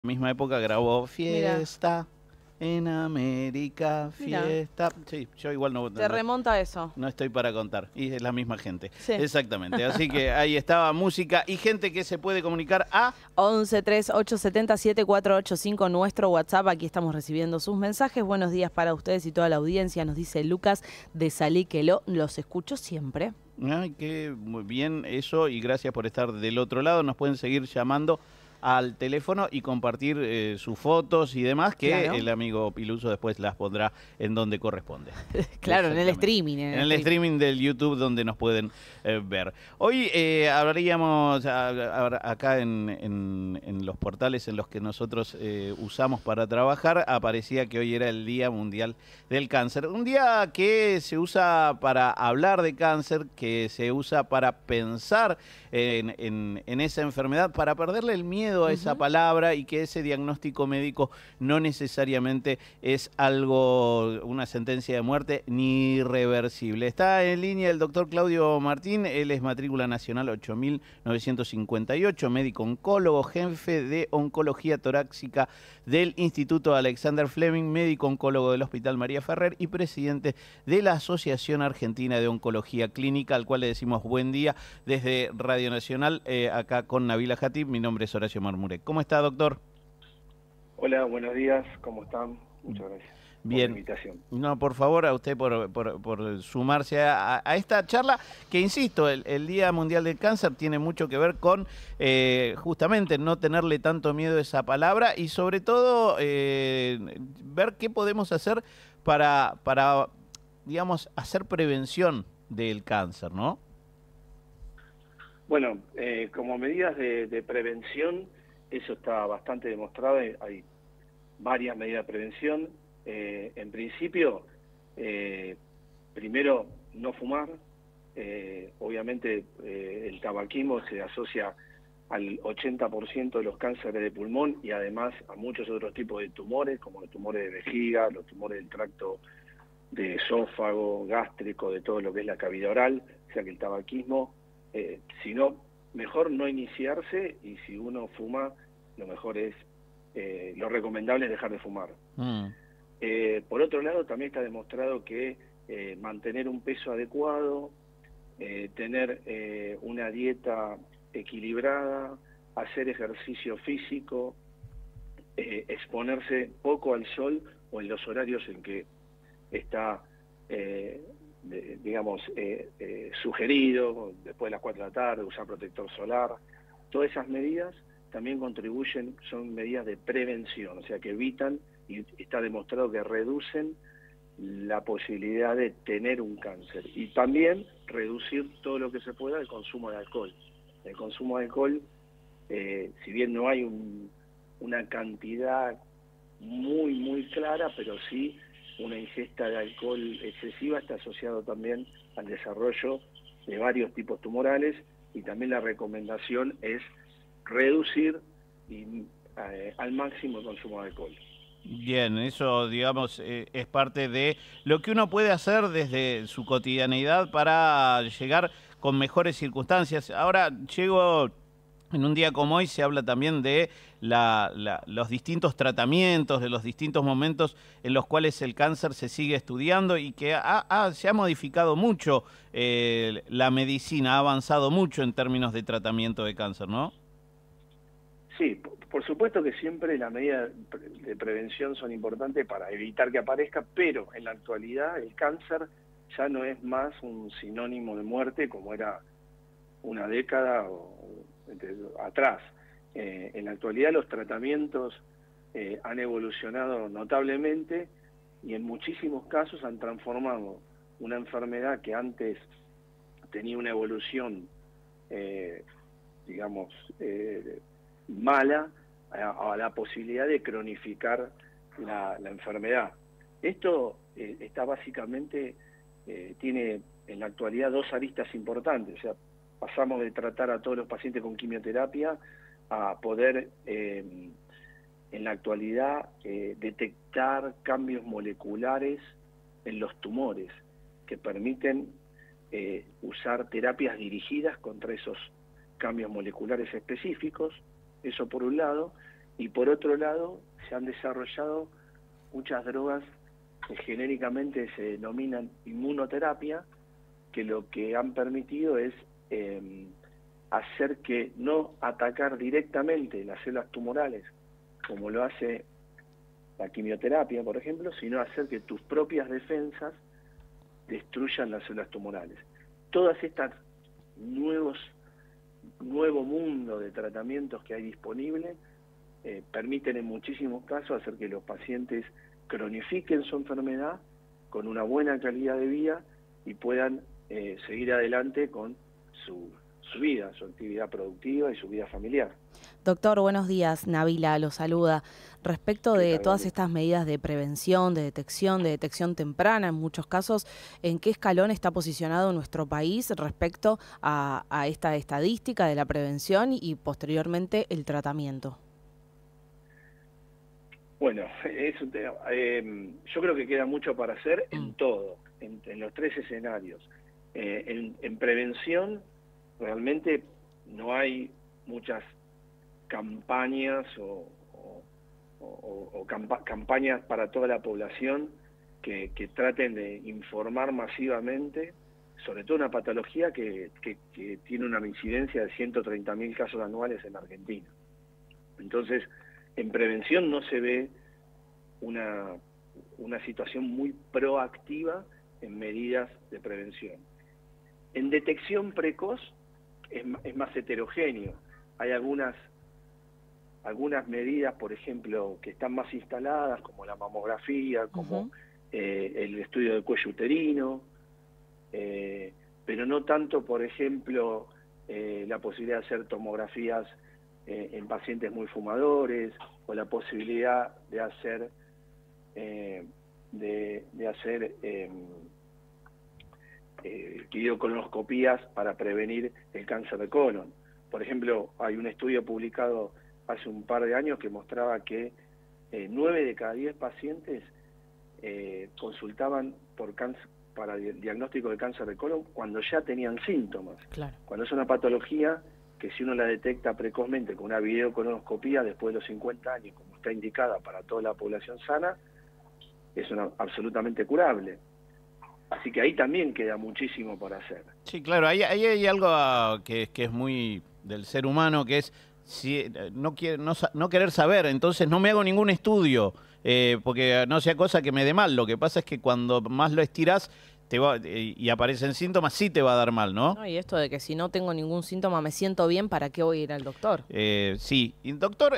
Misma época grabó Mira, Fiesta en América, mira, Fiesta. Sí, yo igual te remonta a eso. no estoy para contar. Y es la misma gente. Sí. Exactamente. Así que ahí estaba música y gente que se puede comunicar a... 11 3 870 7485, nuestro WhatsApp. Aquí estamos recibiendo sus mensajes. Buenos días para ustedes y toda la audiencia. Nos dice Lucas de Salíquelo. Los escucho siempre. Ay, qué muy bien eso y gracias por estar del otro lado. Nos pueden seguir llamando al teléfono y compartir sus fotos y demás, que Claro. el amigo Piluso después las pondrá en donde corresponde. Claro, en el Exactamente. streaming. En el streaming del YouTube donde nos pueden ver. Hoy hablaríamos acá en los portales en los que nosotros usamos para trabajar, aparecía que hoy era el Día Mundial del Cáncer. Un día que se usa para hablar de cáncer, que se usa para pensar en esa enfermedad, para perderle el miedo a esa palabra y que ese diagnóstico médico no necesariamente es algo, una sentencia de muerte ni irreversible. Está en línea el doctor Claudio Martín, él es matrícula nacional 8958, médico oncólogo, jefe de oncología torácica del Instituto Alexander Fleming, médico oncólogo del Hospital María Ferrer y presidente de la Asociación Argentina de Oncología Clínica, al cual le decimos buen día desde Radio Nacional, acá con Nabila Jatib. Mi nombre es Horacio Marmurek. ¿Cómo está, doctor? Hola, buenos días, ¿cómo están? Muchas gracias por la Bien. invitación. No, por favor, a usted por sumarse a esta charla, que insisto, el Día Mundial del Cáncer tiene mucho que ver con justamente no tenerle tanto miedo a esa palabra y sobre todo ver qué podemos hacer para, digamos, hacer prevención del cáncer, ¿no? Bueno, como medidas de prevención, eso está bastante demostrado, hay varias medidas de prevención. En principio, primero, no fumar. Obviamente, el tabaquismo se asocia al 80% de los cánceres de pulmón y además a muchos otros tipos de tumores, como los tumores de vejiga, los tumores del tracto de esófago, gástrico, de todo lo que es la cavidad oral. O sea que el tabaquismo, si no, mejor no iniciarse, y si uno fuma, lo mejor es, lo recomendable es dejar de fumar. Por otro lado, también está demostrado que mantener un peso adecuado, tener una dieta equilibrada, hacer ejercicio físico, exponerse poco al sol o en los horarios en que está, digamos, sugerido, después de las 4 de la tarde, usar protector solar. Todas esas medidas también contribuyen, son medidas de prevención, o sea que evitan, y está demostrado que reducen la posibilidad de tener un cáncer. Y también reducir todo lo que se pueda el consumo de alcohol. El consumo de alcohol, si bien no hay una cantidad muy clara, pero sí una ingesta de alcohol excesiva está asociado también al desarrollo de varios tipos tumorales, y también la recomendación es reducir al máximo el consumo de alcohol. Bien, eso, digamos, es parte de lo que uno puede hacer desde su cotidianeidad para llegar con mejores circunstancias. Ahora, llego en un día como hoy, se habla también de los distintos tratamientos, de los distintos momentos en los cuales el cáncer se sigue estudiando y que se ha modificado mucho la medicina, ha avanzado mucho en términos de tratamiento de cáncer, ¿no? Sí, por supuesto que siempre las medidas de prevención son importantes para evitar que aparezca, pero en la actualidad el cáncer ya no es más un sinónimo de muerte como era una década atrás. En la actualidad los tratamientos han evolucionado notablemente y en muchísimos casos han transformado una enfermedad que antes tenía una evolución, digamos, mala, a la posibilidad de cronificar la enfermedad. Esto está básicamente, tiene en la actualidad dos aristas importantes, o sea, pasamos de tratar a todos los pacientes con quimioterapia a poder en la actualidad detectar cambios moleculares en los tumores que permiten usar terapias dirigidas contra esos cambios moleculares específicos. Eso por un lado. y por otro lado se han desarrollado muchas drogas que genéricamente se denominan inmunoterapia, que lo que han permitido es hacer que no atacar directamente las células tumorales, como lo hace la quimioterapia, por ejemplo, sino hacer que tus propias defensas destruyan las células tumorales. Todas estas nuevo mundo de tratamientos que hay disponible permiten en muchísimos casos hacer que los pacientes cronifiquen su enfermedad con una buena calidad de vida y puedan seguir adelante con su vida, su actividad productiva y su vida familiar. Doctor, buenos días. Nabila lo saluda. Respecto de todas estas medidas de prevención, de detección temprana, en muchos casos, ¿en qué escalón está posicionado nuestro país respecto a esta estadística de la prevención y posteriormente el tratamiento? Bueno, es un tema. Yo creo que queda mucho para hacer en todo, en los tres escenarios. En prevención, realmente no hay muchas campañas o campañas para toda la población que traten de informar masivamente sobre todo una patología que tiene una incidencia de 130.000 casos anuales en Argentina. Entonces, en prevención no se ve una situación muy proactiva en medidas de prevención. En detección precoz es más heterogéneo. Hay algunas medidas, por ejemplo, que están más instaladas, como la mamografía, como el estudio del cuello uterino, pero no tanto, por ejemplo, la posibilidad de hacer tomografías en pacientes muy fumadores, o la posibilidad de hacer videocolonoscopías para prevenir el cáncer de colon. Por ejemplo, hay un estudio publicado hace un par de años que mostraba que 9 de cada 10 pacientes consultaban para diagnóstico de cáncer de colon cuando ya tenían síntomas. Claro. Cuando es una patología que si uno la detecta precozmente con una videocolonoscopía después de los 50 años, como está indicada para toda la población sana, es absolutamente curable. Así que ahí también queda muchísimo por hacer. Sí, claro, ahí hay algo que es muy del ser humano, que es no querer saber, entonces no me hago ningún estudio, porque no sea cosa que me dé mal. Lo que pasa es que cuando más lo estirás y aparecen síntomas, sí te va a dar mal, ¿no? No, y esto de que si no tengo ningún síntoma me siento bien, ¿para qué voy a ir al doctor? Sí, y doctor,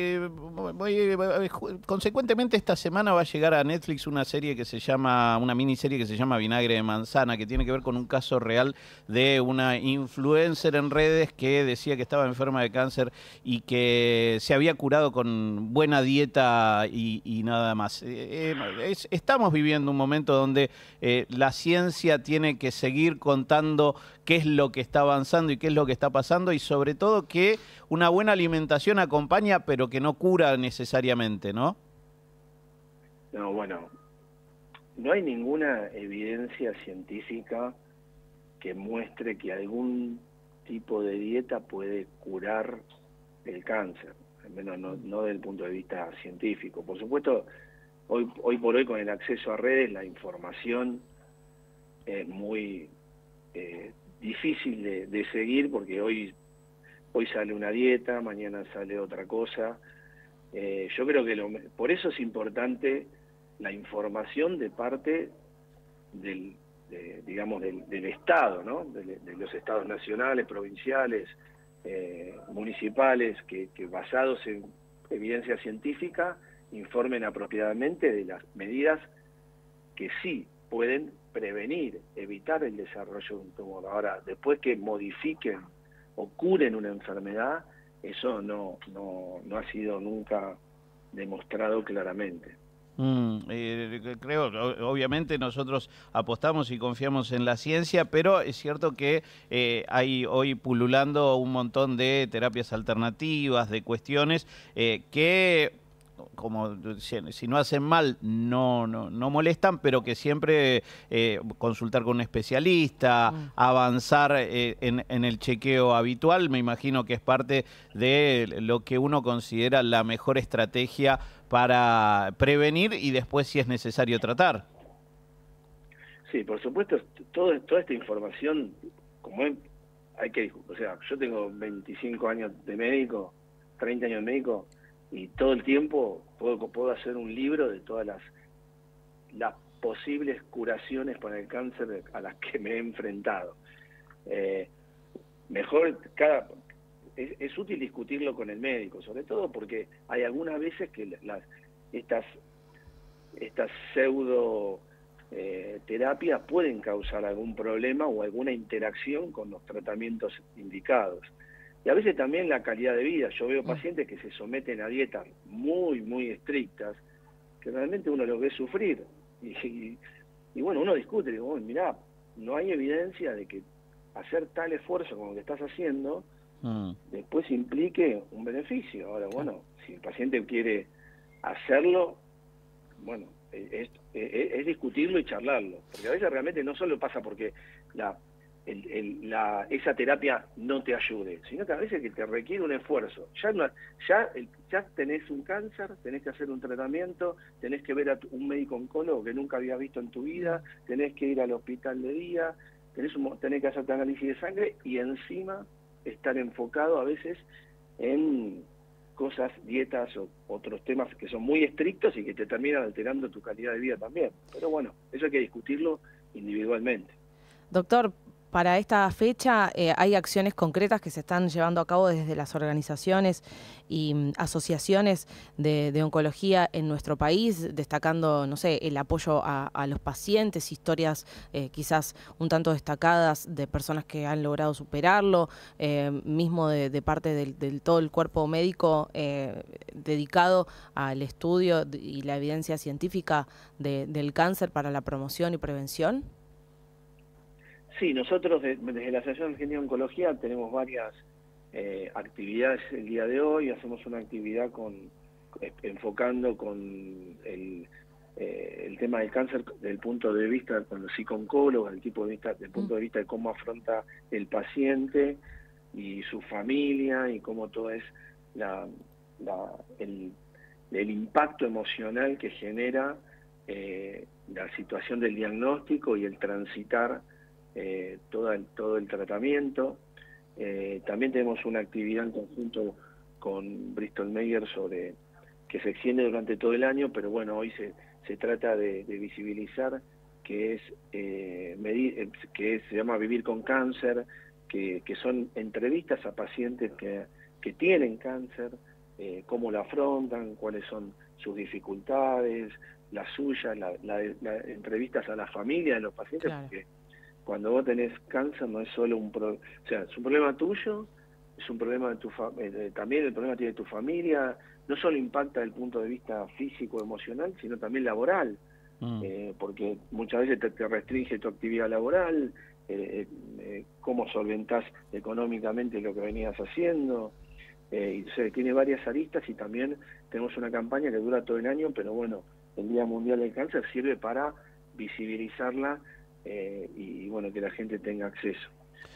consecuentemente esta semana va a llegar a Netflix una miniserie que se llama Vinagre de Manzana, que tiene que ver con un caso real de una influencer en redes que decía que estaba enferma de cáncer y que se había curado con buena dieta y nada más. Estamos viviendo un momento donde la ciencia tiene que seguir contando qué es lo que está avanzando y qué es lo que está pasando, y sobre todo que una buena alimentación acompaña, pero que no cura necesariamente, ¿no? No, bueno, no hay ninguna evidencia científica que muestre que algún tipo de dieta puede curar el cáncer, al menos no desde el punto de vista científico. Por supuesto, hoy por hoy con el acceso a redes, la información es muy difícil de seguir, porque hoy sale una dieta, mañana sale otra cosa. Yo creo que por eso es importante la información de parte del Estado, ¿no? De los estados nacionales, provinciales, municipales, que basados en evidencia científica informen apropiadamente de las medidas que sí pueden prevenir, evitar el desarrollo de un tumor. Ahora, después que modifiquen o curen una enfermedad, eso no ha sido nunca demostrado claramente. Creo, obviamente nosotros apostamos y confiamos en la ciencia, pero es cierto que hay hoy pululando un montón de terapias alternativas, de cuestiones que como si no hacen mal, no molestan, pero que siempre consultar con un especialista, avanzar en el chequeo habitual, me imagino que es parte de lo que uno considera la mejor estrategia para prevenir y después, si es necesario, tratar. Sí, por supuesto, toda esta información, hay que, o sea, yo tengo 25 años de médico, 30 años de médico, y todo el tiempo puedo hacer un libro de todas las posibles curaciones para el cáncer a las que me he enfrentado. Mejor, es útil discutirlo con el médico, sobre todo porque hay algunas veces que estas pseudo terapias pueden causar algún problema o alguna interacción con los tratamientos indicados. Y a veces también la calidad de vida. Yo veo pacientes que se someten a dietas muy, muy estrictas, que realmente uno los ve sufrir. Y bueno, uno discute, digo, bueno, mirá, no hay evidencia de que hacer tal esfuerzo como lo que estás haciendo después implique un beneficio. Ahora, bueno, si el paciente quiere hacerlo, bueno, es discutirlo y charlarlo, porque a veces realmente no solo pasa porque esa terapia no te ayude, sino que a veces que te requiere un esfuerzo. Ya tenés un cáncer, tenés que hacer un tratamiento, tenés que ver a un médico oncólogo que nunca habías visto en tu vida, tenés que ir al hospital de día, tenés que hacerte análisis de sangre y encima estar enfocado a veces en cosas, dietas o otros temas que son muy estrictos y que te terminan alterando tu calidad de vida también. Pero bueno, eso hay que discutirlo individualmente. Doctor, para esta fecha hay acciones concretas que se están llevando a cabo desde las organizaciones y asociaciones de oncología en nuestro país, destacando, no sé, el apoyo a los pacientes, historias quizás un tanto destacadas de personas que han logrado superarlo, mismo de parte del todo el cuerpo médico dedicado al estudio y la evidencia científica del cáncer para la promoción y prevención. Sí, nosotros desde la Asociación Argentina de Oncología tenemos varias actividades el día de hoy. Hacemos una actividad enfocando con el tema del cáncer desde el punto de vista con los psico-oncólogos, del punto de vista de cómo afronta el paciente y su familia y cómo todo es el impacto emocional que genera la situación del diagnóstico y el transitar todo el tratamiento. También tenemos una actividad en conjunto con Bristol Myers que se extiende durante todo el año, pero bueno, hoy se trata de visibilizar que se llama Vivir con Cáncer, que son entrevistas a pacientes que tienen cáncer, cómo lo afrontan, cuáles son sus dificultades, las suyas, entrevistas a la familia de los pacientes, claro. Porque cuando vos tenés cáncer no es solo o sea, es un problema tuyo, es un problema de también el problema tiene tu familia, no solo impacta desde el punto de vista físico, emocional, sino también laboral, porque muchas veces te restringe tu actividad laboral, cómo solventás económicamente lo que venías haciendo, y tiene varias aristas y también tenemos una campaña que dura todo el año, pero bueno, el Día Mundial del Cáncer sirve para visibilizarla y bueno, que la gente tenga acceso.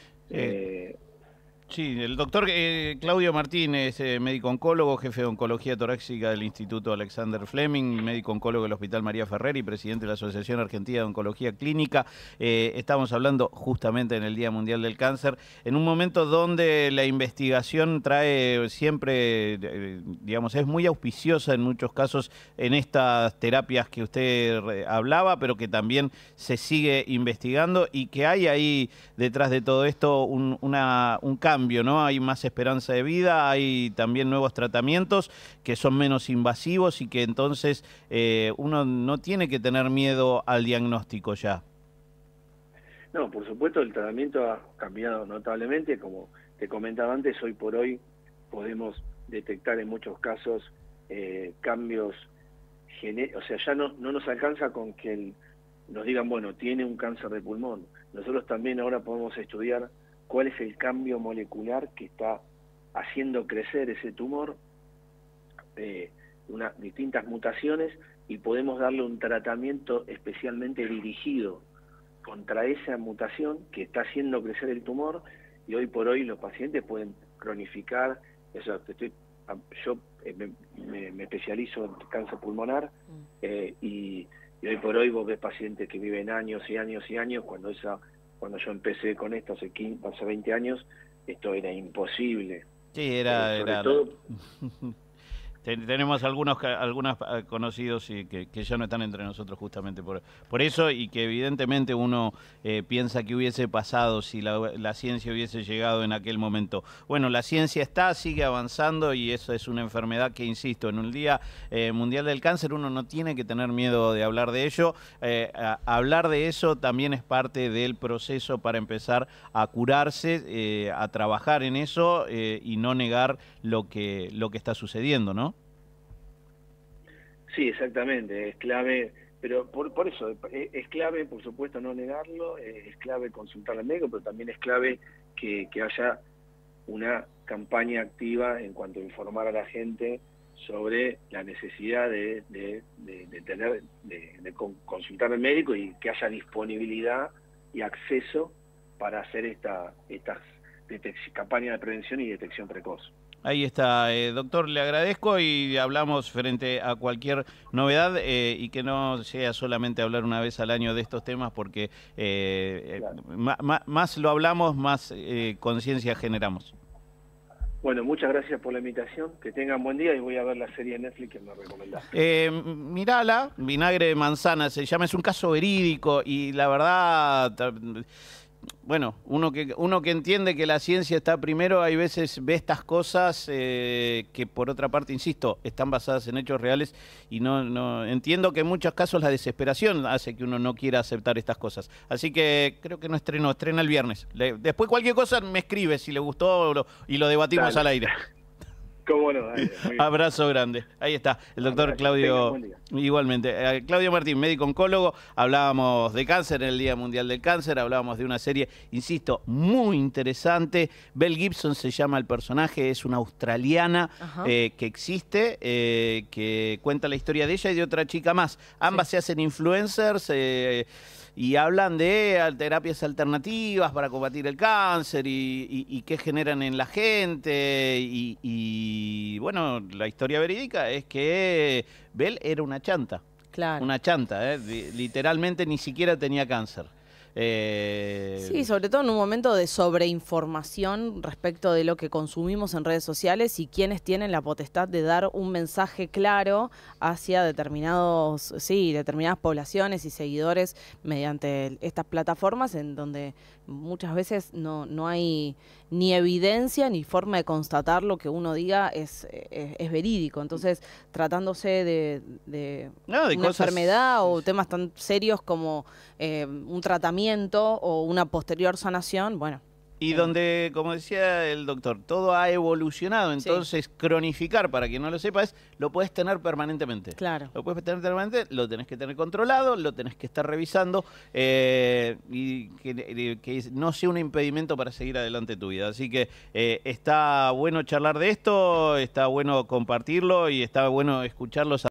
Sí, el doctor Claudio Martínez, médico oncólogo, jefe de oncología torácica del Instituto Alexander Fleming, médico oncólogo del Hospital María Ferrer y presidente de la Asociación Argentina de Oncología Clínica. Estamos hablando justamente en el Día Mundial del Cáncer, en un momento donde la investigación trae siempre, digamos, es muy auspiciosa en muchos casos en estas terapias que usted hablaba, pero que también se sigue investigando y que hay ahí detrás de todo esto un cambio, ¿no? Hay más esperanza de vida, hay también nuevos tratamientos que son menos invasivos y que entonces uno no tiene que tener miedo al diagnóstico ya. No, por supuesto el tratamiento ha cambiado notablemente, como te comentaba antes, hoy por hoy podemos detectar en muchos casos cambios o sea, ya no nos alcanza con que nos digan, bueno, tiene un cáncer de pulmón. Nosotros también ahora podemos estudiar cuál es el cambio molecular que está haciendo crecer ese tumor distintas mutaciones y podemos darle un tratamiento especialmente dirigido contra esa mutación que está haciendo crecer el tumor, y hoy por hoy los pacientes pueden cronificar. Yo me especializo en cáncer pulmonar, y hoy por hoy vos ves pacientes que viven años y años y años. Cuando yo empecé con esto hace 20 años, esto era imposible. Sí, era todo. Tenemos algunos conocidos que ya no están entre nosotros justamente por eso, y que evidentemente uno piensa que hubiese pasado si la ciencia hubiese llegado en aquel momento. Bueno, la ciencia sigue avanzando, y eso es una enfermedad que, insisto, en un Día Mundial del Cáncer uno no tiene que tener miedo de hablar de ello. Hablar de eso también es parte del proceso para empezar a curarse, a trabajar en eso, y no negar lo que está sucediendo, ¿no? Sí, exactamente, es clave, pero por eso es clave, por supuesto, no negarlo, es clave consultar al médico, pero también es clave que haya una campaña activa en cuanto a informar a la gente sobre la necesidad de consultar al médico, y que haya disponibilidad y acceso para hacer estas campañas de prevención y detección precoz. Ahí está, doctor, le agradezco, y hablamos frente a cualquier novedad, y que no sea solamente hablar una vez al año de estos temas, porque Claro. más lo hablamos, más conciencia generamos. Bueno, muchas gracias por la invitación, que tengan buen día, y voy a ver la serie de Netflix que me recomendaste. Mirala, Vinagre de Manzana se llama, es un caso verídico, y la verdad, bueno, uno que entiende que la ciencia está primero, hay veces ve estas cosas que, por otra parte, insisto, están basadas en hechos reales, y no entiendo que en muchos casos la desesperación hace que uno no quiera aceptar estas cosas. Así que creo que no estrena el viernes. Después cualquier cosa me escribe si le gustó, y lo debatimos Dale. al aire. Cómo no, dale, muy bien. Abrazo grande. Ahí está, el doctor Abrazo, Claudio, buen día. igualmente. Claudio Martín, médico oncólogo. Hablábamos de cáncer en el Día Mundial del Cáncer, hablábamos de una serie, insisto, muy interesante. Belle Gibson se llama el personaje, es una australiana que existe, que cuenta la historia de ella y de otra chica más. Ambas se hacen influencers, y hablan de terapias alternativas para combatir el cáncer, y qué generan en la gente. Y bueno, la historia verídica es que Belle era una chanta. Claro. Una chanta, literalmente ni siquiera tenía cáncer. Sí, sobre todo en un momento de sobreinformación respecto de lo que consumimos en redes sociales, y quienes tienen la potestad de dar un mensaje claro hacia determinadas poblaciones y seguidores mediante estas plataformas, en donde muchas veces no hay ni evidencia ni forma de constatar lo que uno diga es verídico. Entonces, tratándose de una enfermedad o temas tan serios como un tratamiento o una posterior sanación, bueno. Y donde, como decía el doctor, todo ha evolucionado, entonces cronificar, para quien no lo sepa, lo puedes tener permanentemente. Claro. Lo puedes tener permanentemente, lo tenés que tener controlado, lo tenés que estar revisando, y que no sea un impedimento para seguir adelante tu vida. Así que está bueno charlar de esto, está bueno compartirlo, y está bueno escucharlos.